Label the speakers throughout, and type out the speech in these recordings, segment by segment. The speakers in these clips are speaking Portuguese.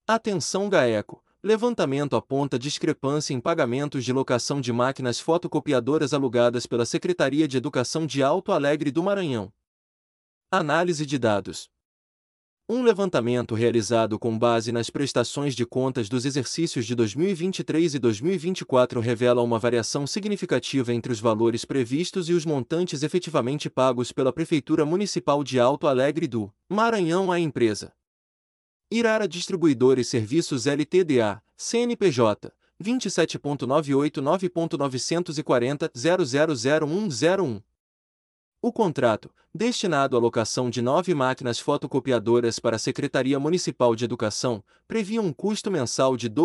Speaker 1: Atenção GAECO! Levantamento aponta discrepância em pagamentos de locação de máquinas fotocopiadoras alugadas pela Secretaria de Educação de Alto Alegre do Maranhão. Análise de dados. Um levantamento realizado com base nas prestações de contas dos exercícios de 2023 e 2024 revela uma variação significativa entre os valores previstos e os montantes efetivamente pagos pela Prefeitura Municipal de Alto Alegre do Maranhão à empresa. Irara Distribuidores Serviços Ltda, CNPJ, 27.989.940.0000101. O contrato, destinado à locação de 9 máquinas fotocopiadoras para a Secretaria Municipal de Educação, previa um custo mensal de R$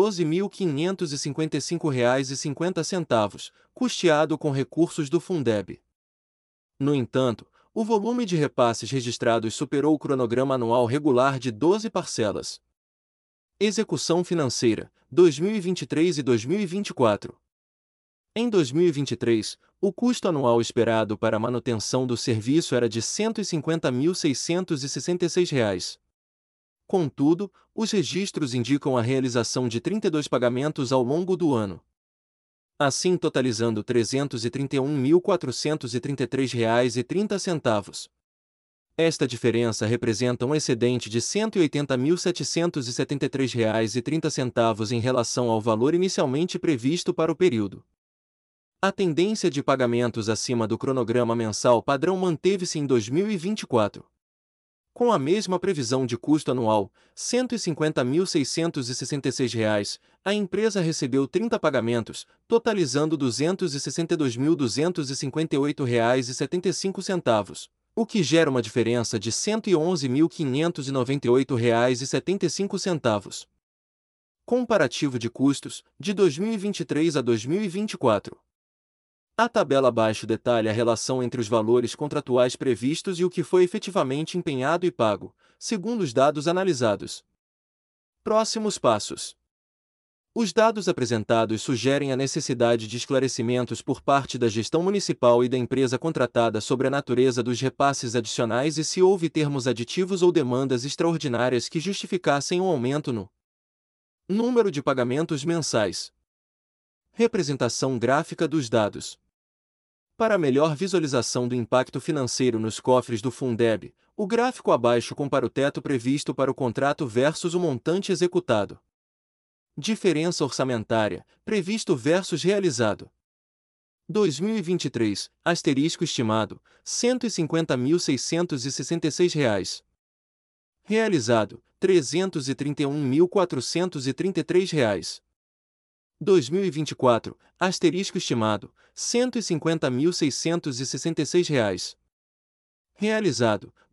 Speaker 1: 12.555,50, custeado com recursos do Fundeb. No entanto, o volume de repasses registrados superou o cronograma anual regular de 12 parcelas. Execução financeira, 2023 e 2024. Em 2023, o custo anual esperado para a manutenção do serviço era de R$ 150.666. Contudo, os registros indicam a realização de 32 pagamentos ao longo do ano. Assim totalizando R$ 331.433,30. Esta diferença representa um excedente de R$ 180.773,30 em relação ao valor inicialmente previsto para o período. A tendência de pagamentos acima do cronograma mensal padrão manteve-se em 2024. Com a mesma previsão de custo anual, R$ 150.666, a empresa recebeu 30 pagamentos, totalizando R$ 262.258,75, o que gera uma diferença de R$ 111.598,75. Comparativo de custos, de 2023 a 2024. A tabela abaixo detalha a relação entre os valores contratuais previstos e o que foi efetivamente empenhado e pago, segundo os dados analisados. Próximos passos. Os dados apresentados sugerem a necessidade de esclarecimentos por parte da gestão municipal e da empresa contratada sobre a natureza dos repasses adicionais e se houve termos aditivos ou demandas extraordinárias que justificassem um aumento no número de pagamentos mensais. Representação gráfica dos dados. Para melhor visualização do impacto financeiro nos cofres do Fundeb, o gráfico abaixo compara o teto previsto para o contrato versus o montante executado. Diferença orçamentária, previsto versus realizado. 2023, asterisco estimado, R$ 150.666. Realizado, R$ 331.433. 2024, asterisco estimado, R$ 150.666. Realizado, R$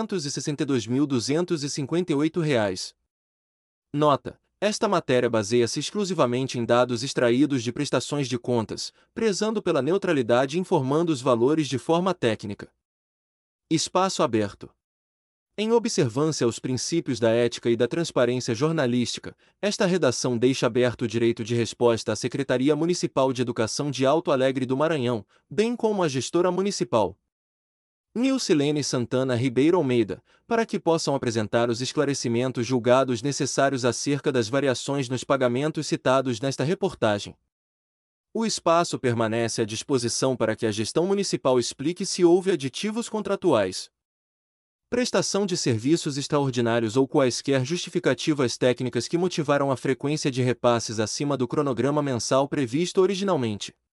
Speaker 1: 262.258. Nota: esta matéria baseia-se exclusivamente em dados extraídos de prestações de contas, prezando pela neutralidade e informando os valores de forma técnica. Espaço aberto. Em observância aos princípios da ética e da transparência jornalística, esta redação deixa aberto o direito de resposta à Secretaria Municipal de Educação de Alto Alegre do Maranhão, bem como à gestora municipal, Nilcilene Santana Ribeiro Almeida, para que possam apresentar os esclarecimentos julgados necessários acerca das variações nos pagamentos citados nesta reportagem. O espaço permanece à disposição para que a gestão municipal explique se houve aditivos contratuais, prestação de serviços extraordinários ou quaisquer justificativas técnicas que motivaram a frequência de repasses acima do cronograma mensal previsto originalmente.